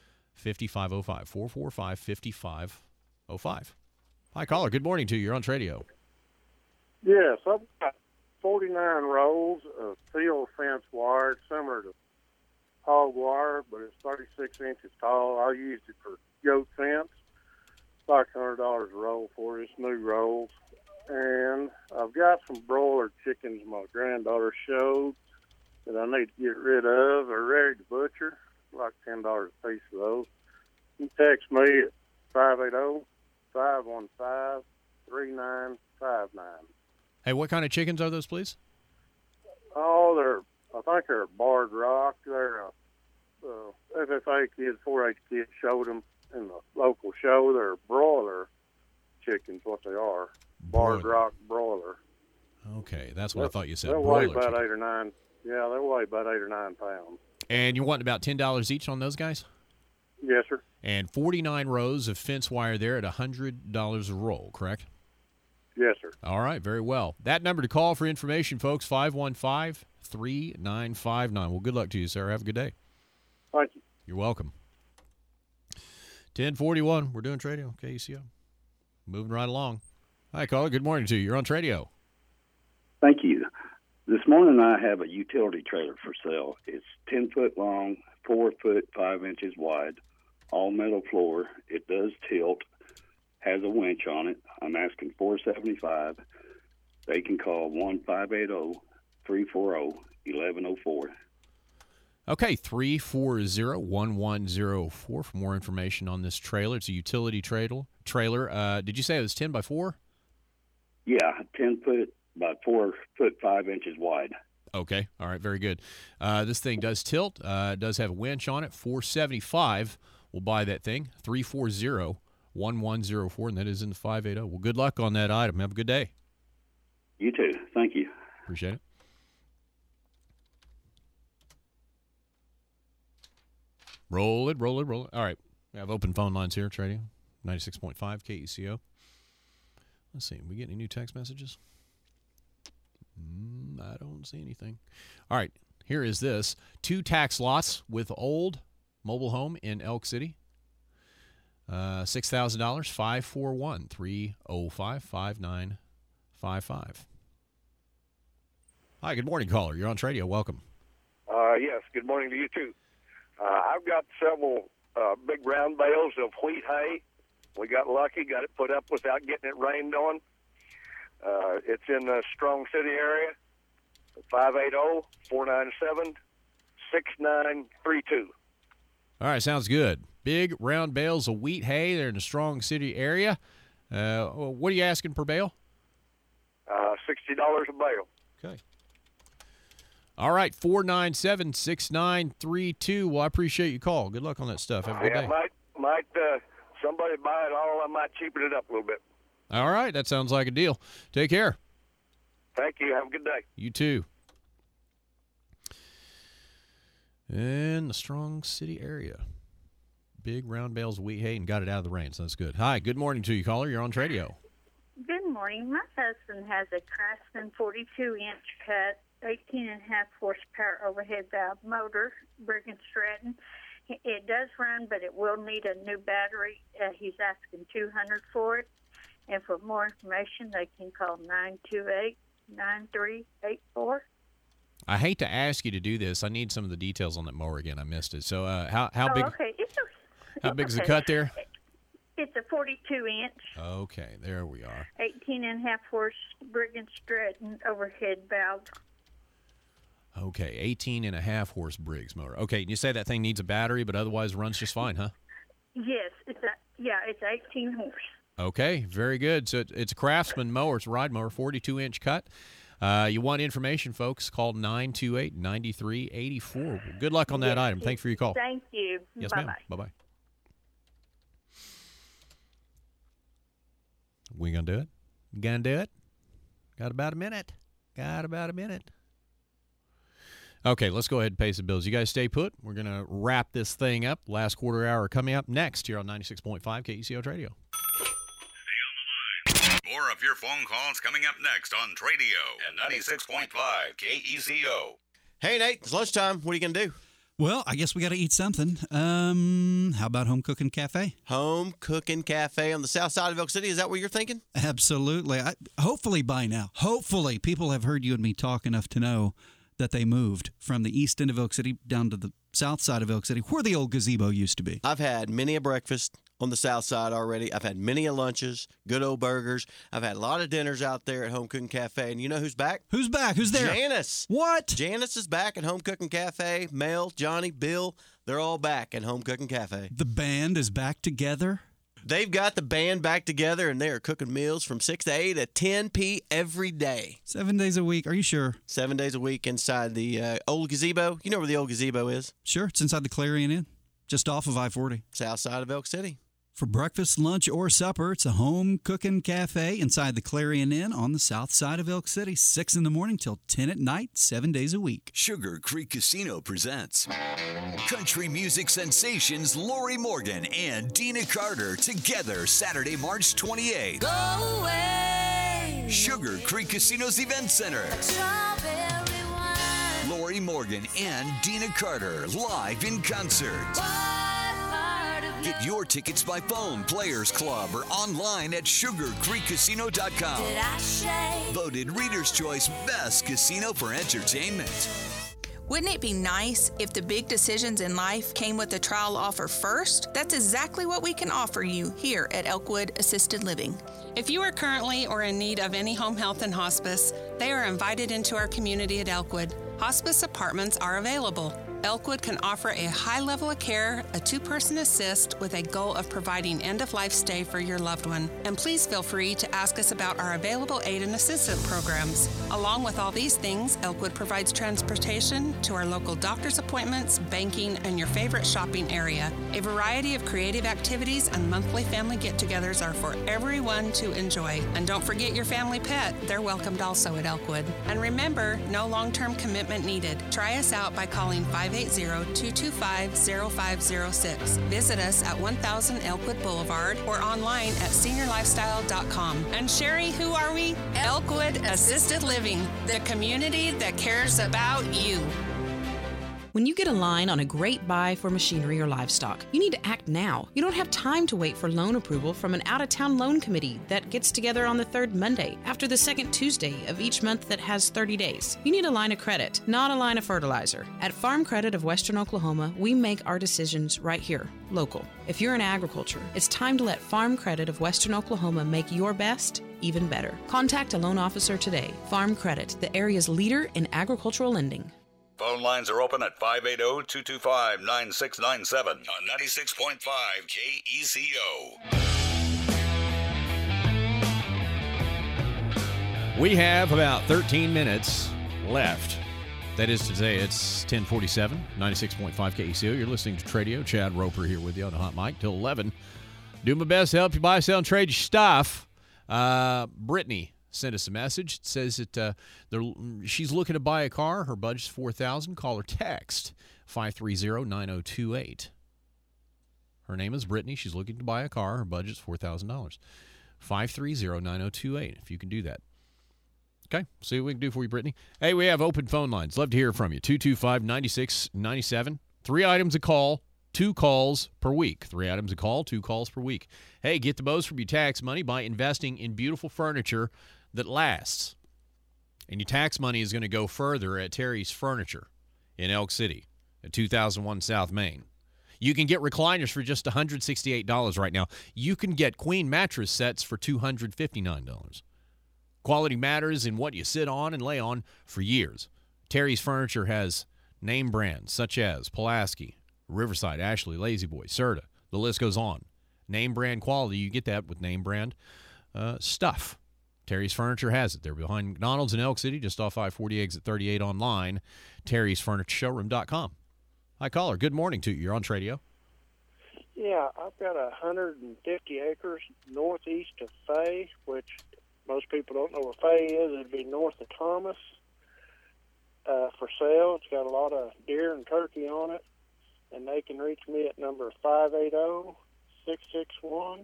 445-5505. Hi, caller. Good morning to you. You're on Tradio. Yes, I've got 49 rolls of steel fence wire, similar to hog wire, but it's 36 inches tall. I used it for goat fence. It's like $100 a roll for it. It's new rolls. And I've got some broiler chickens my granddaughter showed that I need to get rid of. They're ready to butcher. Like $10 a piece of those. You text me at 580-515-3959. Hey, what kind of chickens are those, please? Oh, I think they're Barred Rock. They're FFA kids, 4-H kids showed them in the local show. They're broiler chickens, what they are. Barred Rock broiler. Okay, that's what I thought you said. They'll broiler weigh about chicken. 8 or 9. Yeah, they weigh about 8 or 9 pounds. And you're wanting about $10 each on those guys? Yes, sir. And 49 rows of fence wire there at $100 a roll, correct? Yes, sir. All right, very well. That number to call for information, folks, 515-3959. Well, good luck to you, sir. Have a good day. Thank you. You're welcome. 1041, we're doing Tradio, KECO. Moving right along. Hi, caller. Good morning to you. You're on Tradio. Thank you. This morning I have a utility trailer for sale. It's 10 foot long, 4 foot 5 inches wide, all metal floor. It does tilt, has a winch on it. I'm asking $475. They can call 1-580-340-1104. Okay, 340-1104 for more information on this trailer. It's a utility trailer. Did you say it was 10 by 4? Yeah, 10 foot by 4 foot 5 inches wide. Okay, all right, very good. This thing does tilt. It does have a winch on it. $475. We'll buy that thing. 340-1104, and that is in the 580. Well, good luck on that item. Have a good day. You too. Thank you. Appreciate it. Roll it. All right. We have open phone lines here, Tradio. 96.5 KECO. Let's see. We get any new text messages? I don't see anything. All right, here is this. 2 tax lots with old mobile home in Elk City. $6,000, 541-305-5955. Hi, good morning, caller. You're on Tradio. Welcome. Yes, good morning to you, too. I've got several big round bales of wheat hay. We got lucky, got it put up without getting it rained on. It's in the Strong City area, 580-497-6932. All right, sounds good. Big round bales of wheat hay. They're in the Strong City area. What are you asking per bale? $60 a bale. Okay. All right, 497-6932. Well, I appreciate your call. Good luck on that stuff. Have a good day. Might somebody buy it all? I might cheapen it up a little bit. All right, that sounds like a deal. Take care. Thank you. Have a good day. You too. In the Strong City area. Big round bales of wheat hay and got it out of the rain, so that's good. Hi, good morning to you, caller. You're on Tradio. Good morning. My husband has a Craftsman 42-inch cut, 18.5 horsepower overhead valve motor, Briggs & Stratton. It does run, but it will need a new battery. He's asking $200 for it. And for more information, they can call 928-9384. I hate to ask you to do this. I need some of the details on that mower again. I missed it. So how big? Okay. How big's the cut there? It's a 42-inch. Okay, there we are. 18.5 horse Briggs & Stratton overhead valve. Okay, 18.5 horse Briggs motor. Okay, you say that thing needs a battery, but otherwise runs just fine, huh? Yes, it's 18 horse. Okay, very good. So it's a Craftsman mower. It's a ride mower, 42-inch cut. You want information, folks, call 928-9384. Good luck on that item. Thanks for your call. Thank you. Yes, Bye-bye. ma'am. Bye-bye. We going to do it? Going to do it? Got about a minute. Okay, let's go ahead and pay some bills. You guys stay put. We're going to wrap this thing up. Last quarter hour coming up next here on 96.5 KECO Radio. More of your phone calls coming up next on Tradio at 96.5 KECO. Hey, Nate, it's lunchtime. What are you going to do? Well, I guess we got to eat something. How about Home Cooking Cafe? Home Cooking Cafe on the south side of Elk City. Is that what you're thinking? Absolutely. Hopefully by now. Hopefully people have heard you and me talk enough to know that they moved from the east end of Elk City down to the south side of Elk City, where the old gazebo used to be. I've had many a breakfast on the south side already. I've had many a lunches, good old burgers. I've had a lot of dinners out there at Home Cooking Cafe. And you know who's back? Who's back? Who's there? Janice. What? Janice is back at Home Cooking Cafe. Mel, Johnny, Bill, they're all back at Home Cooking Cafe. The band is back together? They've got the band back together, and they are cooking meals from 6 to 8 at 10 p. every day. 7 days a week. Are you sure? 7 days a week inside the old gazebo. You know where the old gazebo is? Sure. It's inside the Clarion Inn, just off of I-40. South side of Elk City. For breakfast, lunch, or supper, it's a Home Cooking Cafe inside the Clarion Inn on the south side of Elk City, 6 in the morning till 10 at night, 7 days a week. Sugar Creek Casino presents country music sensations Lori Morgan and Dina Carter together Saturday, March 28th. Go away. Sugar Creek Casino's Event Center. Lori Morgan and Dina Carter live in concert. Get your tickets by phone, Players Club, or online at sugarcreekcasino.com. Voted Reader's Choice Best Casino for Entertainment. Wouldn't it be nice if the big decisions in life came with a trial offer first? That's exactly what we can offer you here at Elkwood Assisted Living. If you are currently or in need of any home health and hospice, they are invited into our community at Elkwood. Hospice apartments are available. Elkwood can offer a high level of care, a 2-person assist with a goal of providing end-of-life stay for your loved one. And please feel free to ask us about our available aid and assistance programs. Along with all these things, Elkwood provides transportation to our local doctor's appointments, banking, and your favorite shopping area. A variety of creative activities and monthly family get-togethers are for everyone to enjoy. And don't forget your family pet. They're welcomed also at Elkwood. And remember, no long-term commitment needed. Try us out by calling 5 580-225-0506. Visit us at 1000 Elkwood Boulevard or online at seniorlifestyle.com. And Sherry, who are we? Elkwood Assisted Living, the community that cares about you. When you get a line on a great buy for machinery or livestock, you need to act now. You don't have time to wait for loan approval from an out-of-town loan committee that gets together on the third Monday after the second Tuesday of each month that has 30 days. You need a line of credit, not a line of fertilizer. At Farm Credit of Western Oklahoma, we make our decisions right here, local. If you're in agriculture, it's time to let Farm Credit of Western Oklahoma make your best even better. Contact a loan officer today. Farm Credit, the area's leader in agricultural lending. Phone lines are open at 580-225-9697 on 96.5 KECO. We have about 13 minutes left. That is today. It's 10:47, 96.5 KECO. You're listening to Tradio. Chad Roper here with you on the hot mic till 11. Do my best to help you buy, sell, and trade your stuff. Brittany sent us a message. It says that she's looking to buy a car. Her budget's $4,000. Call or text 530-9028. Her name is Brittany. She's looking to buy a car. Her budget's $4,000. 530-9028, if you can do that. Okay, see what we can do for you, Brittany. Hey, we have open phone lines. Love to hear from you. 225-9697. 3 items a call, 2 calls per week. 3 items a call, 2 calls per week. Hey, get the most from your tax money by investing in beautiful furniture that lasts. And your tax money is going to go further at Terry's Furniture in Elk City at 2001 South Main. You can get recliners for just $168 right now. You can get queen mattress sets for $259. Quality matters in what you sit on and lay on for years. Terry's Furniture has name brands such as Pulaski, Riverside, Ashley, Lazy Boy, Serta. The list goes on. Name brand quality, you get that with name brand stuff. Terry's Furniture has it. They're behind McDonald's in Elk City, just off I-40 exit 38 online, terrysfurnituresshowroom.com. Hi, caller. Good morning to you. You're on Tradio. Yeah, I've got 150 acres northeast of Fay, which most people don't know where Fay is. It'd be north of Thomas, for sale. It's got a lot of deer and turkey on it, and they can reach me at number 580-661-1217.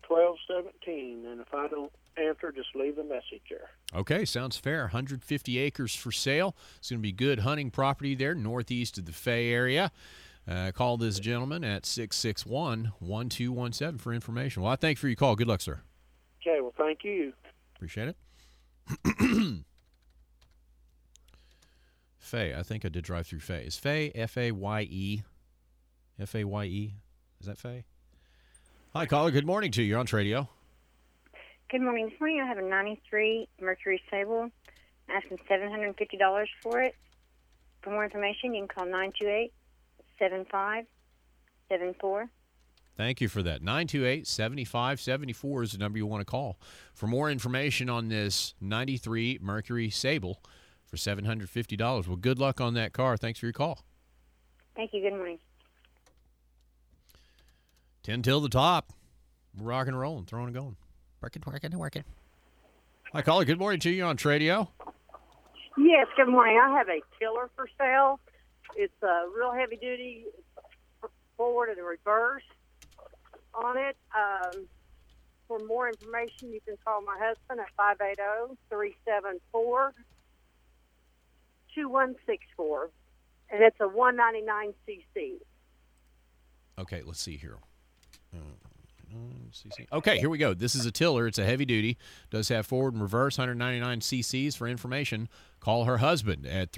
And if I don't answer, just leave a message there. Okay, sounds fair. 150 acres for sale. It's going to be good hunting property there northeast of the Fay area. Call this gentleman at 661-1217 for information. Well, I thank you for your call. Good luck, sir. Okay, well, thank you. Appreciate it. Fay, I think I did drive through Fay. Is Fay F-A-Y-E? F-A-Y-E? Is that Fay? Hi, caller. Good morning to you. You're on Tradio. Good morning. This morning I have a 93 Mercury Sable. I'm asking $750 for it. For more information, you can call 928-7574. Thank you for that. 928-7574 is the number you want to call. For more information on this 93 Mercury Sable for $750. Well, good luck on that car. Thanks for your call. Thank you. Good morning. 10 till the top. We're rocking and rolling, throwing and going. Working. Hi, caller. Good morning to you on Tradio. Yes, good morning. I have a tiller for sale. It's a real heavy duty, forward and reverse on it. For more information, you can call my husband at 580-374-2164. And it's a 199cc. Okay, let's see here. Okay, here we go. This is a tiller. It's a heavy duty. Does have forward and reverse, 199 cc's. For information, call her husband at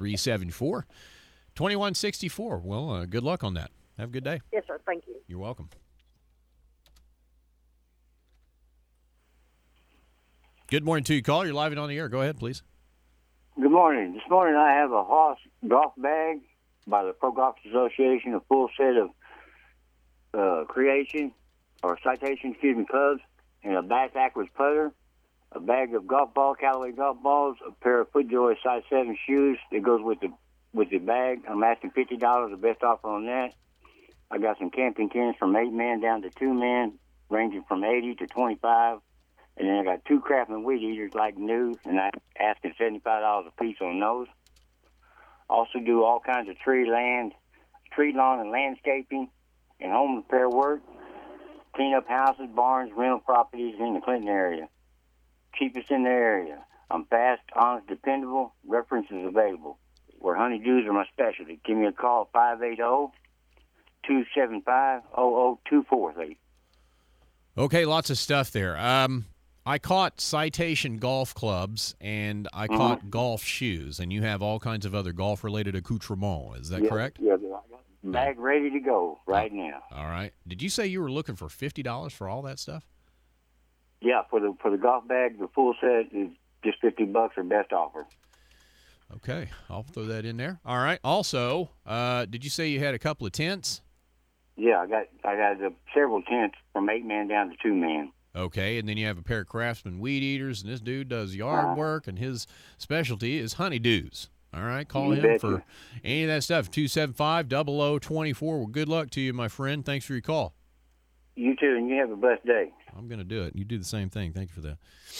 374-2164. Well, good luck on that. Have a good day. Yes, sir. Thank you. You're welcome. Good morning to you, caller. You're live and on the air. Go ahead, please. Good morning. This morning I have a Haas golf bag by the Pro Golf Association, a full set of citation clubs, and a Bass Aquas putter, a bag of golf ball, Callaway golf balls, a pair of FootJoy size 7 shoes that goes with the bag. I'm asking $50, the best offer on that. I got some camping cans from 8 men down to 2 men, ranging from 80 to 25. And then I got 2 Craftsman weed eaters like new, and I'm asking $75 a piece on those. Also do all kinds of tree land, tree lawn and landscaping and home repair work. Clean up houses, barns, rental properties in the Clinton area. Cheapest in the area. I'm fast, honest, dependable. References available. Where honeydews are my specialty. Give me a call at 580-275-00243. Okay, lots of stuff there. I caught Citation golf clubs and I caught golf shoes, and you have all kinds of other golf-related accoutrements. Is that correct? Yeah, I got the bag ready to go right now. All right. Did you say you were looking for $50 for all that stuff? Yeah, for the golf bag, the full set is just $50 or best offer. Okay, I'll throw that in there. All right. Also, did you say you had a couple of tents? Yeah, I got several tents from 8-man down to 2-man. Okay, and then you have a pair of Craftsman weed eaters, and this dude does yard work, and his specialty is honeydews. All right, call him for any of that stuff. 275-0024. Well, good luck to you, my friend. Thanks for your call. You too, and you have a blessed day. I'm going to do it. You do the same thing. Thank you for that.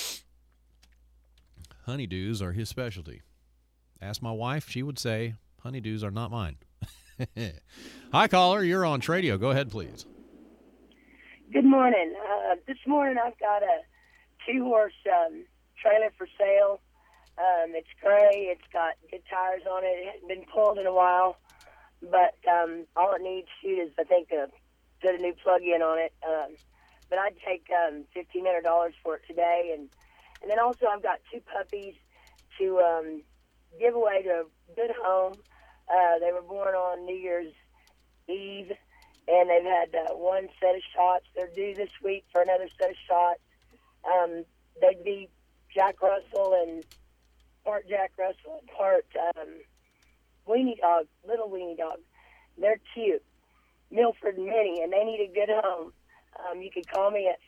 Honeydews are his specialty. Ask my wife. She would say honeydews are not mine. Hi, caller. You're on Tradio. Go ahead, please. Good morning. This morning I've got a 2-horse trailer for sale. It's gray. It's got good tires on it. It hasn't been pulled in a while, but all it needs is, I think, put a new plug-in on it. But I'd take $1,500 for it today, and then also I've got 2 puppies to give away to a good home. They were born on New Year's Eve. And they've had 1 set of shots. They're due this week for another set of shots. They'd be Jack Russell and part Jack Russell and part weenie dog, little weenie dog. They're cute. Milford and Minnie, and they need a good home. You could call me at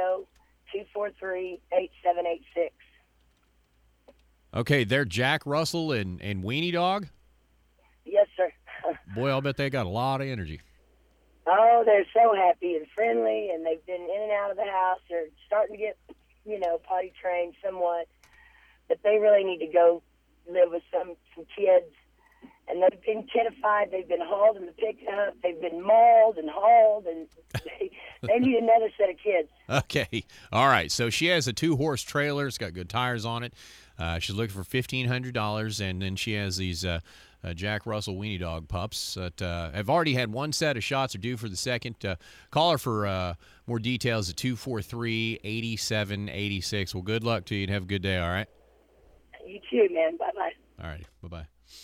580-243-8786. Okay, they're Jack Russell and weenie dog? Yes, sir. Boy, I'll bet they got a lot of energy. Oh, they're so happy and friendly, and they've been in and out of the house. They're starting to get, potty trained somewhat, but they really need to go live with some kids. And they've been kiddified. They've been hauled in the pickup. They've been mauled and hauled, and they need another set of kids. Okay. All right. So she has a 2-horse trailer. It's got good tires on it. She's looking for $1,500, and then she has these Jack Russell weenie dog pups that have already had 1 set of shots, are due for the second. Call her for more details at 243-8786. Well, good luck to you and have a good day, all right? You too, man. Bye-bye. All right. Bye-bye.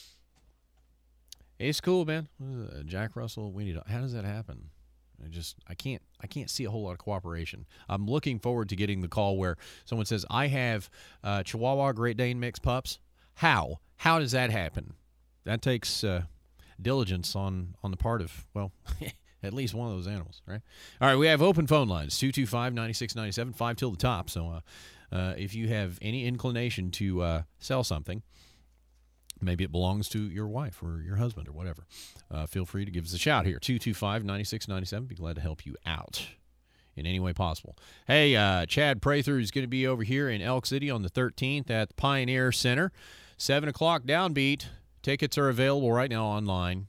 It's cool, man. Jack Russell weenie dog. How does that happen? I can't see a whole lot of cooperation. I'm looking forward to getting the call where someone says, I have Chihuahua Great Dane mixed pups. How does that happen? That takes diligence on the part of, well, at least one of those animals, right? All right, we have open phone lines, 225-9697, 5 till the top. So if you have any inclination to sell something, maybe it belongs to your wife or your husband or whatever, feel free to give us a shout here, 225-9697. Be glad to help you out in any way possible. Hey, Chad Prather is going to be over here in Elk City on the 13th at the Pioneer Center, 7 o'clock downbeat. Tickets are available right now online,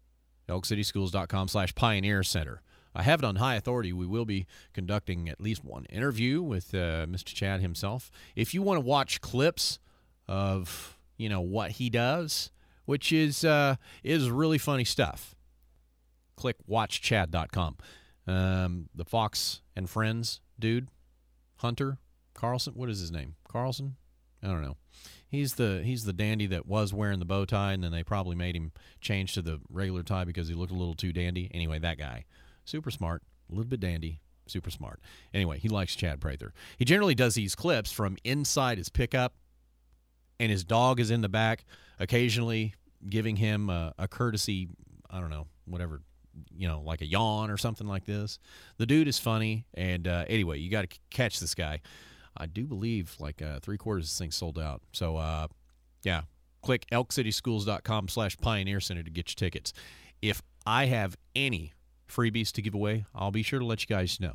elkcityschools.com/Pioneer Center. I have it on high authority. We will be conducting at least one interview with Mr. Chad himself. If you want to watch clips of what he does, which is really funny stuff, click watchchad.com. The Fox and Friends dude, Hunter Carlson, what is his name? Carlson? I don't know. He's the dandy that was wearing the bow tie, and then they probably made him change to the regular tie because he looked a little too dandy. Anyway, that guy, super smart, a little bit dandy, super smart. Anyway, he likes Chad Prather. He generally does these clips from inside his pickup, and his dog is in the back, occasionally giving him a courtesy, I don't know, whatever, like a yawn or something like this. The dude is funny, and anyway, you got to catch this guy. I do believe like 3/4 of this thing sold out. So, yeah, click elkcityschools.com/Pioneer Center to get your tickets. If I have any freebies to give away, I'll be sure to let you guys know.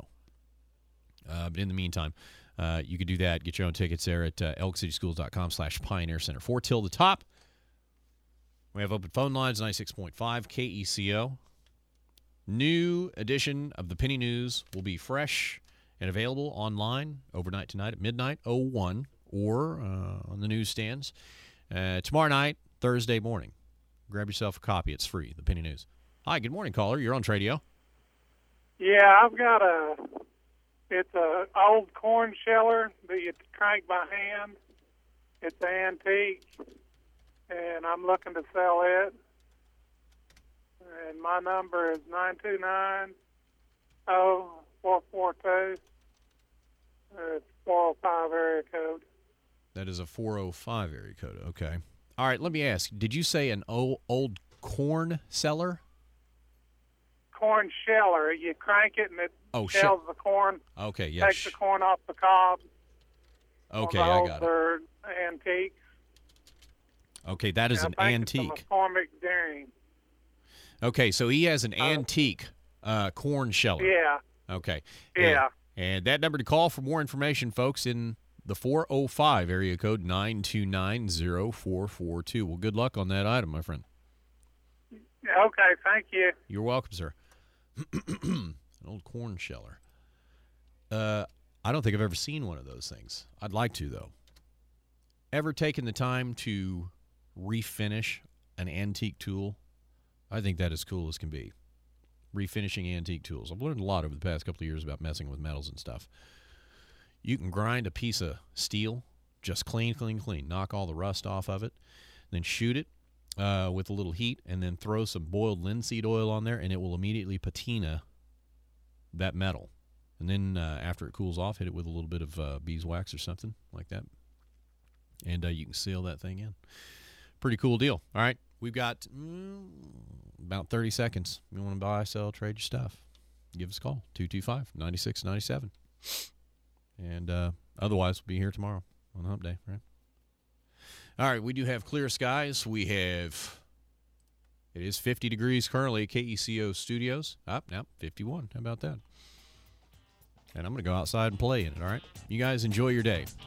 But in the meantime, you can do that. Get your own tickets there at elkcityschools.com/Pioneer Center. 4 till the top. We have open phone lines, 96.5 KECO. New edition of the Penny News will be fresh and available online overnight tonight at midnight, 01, or on the newsstands tomorrow night, Thursday morning. Grab yourself a copy. It's free, the Penny News. Hi, good morning, caller. You're on Tradio. Yeah, I've got it's a old corn sheller that you crank by hand. It's antique, and I'm looking to sell it. And my number is 929-0442. It's 405 area code. That is a 405 area code. Okay. All right, let me ask. Did you say an old corn cellar? Corn sheller. You crank it and it shells the corn. Okay, yeah. Takes the corn off the cob. Okay, I got it. They're antique. Okay, that is an antique. It's from McCormick Dairying. Okay, so he has an antique corn sheller. Yeah. Okay. Yeah. And that number to call for more information, folks, in the 405 area code 929-0442. Well, good luck on that item, my friend. Okay, thank you. You're welcome, sir. An old corn sheller. I don't think I've ever seen one of those things. I'd like to, though. Ever taken the time to refinish an antique tool? I think that is cool as can be. Refinishing antique tools. I've learned a lot over the past couple of years about messing with metals and stuff. You can grind a piece of steel, just clean, knock all the rust off of it, then shoot it with a little heat, and then throw some boiled linseed oil on there, and it will immediately patina that metal. And then after it cools off, hit it with a little bit of beeswax or something like that, and you can seal that thing in. Pretty cool deal. All right, we've got about 30 seconds. You want to buy, sell, trade your stuff, give us a call, 225-9697. And otherwise, we'll be here tomorrow on Hump Day, right? All right, we do have clear skies. It is 50 degrees currently at KECO Studios. Now 51. How about that? And I'm going to go outside and play in it, all right? You guys enjoy your day.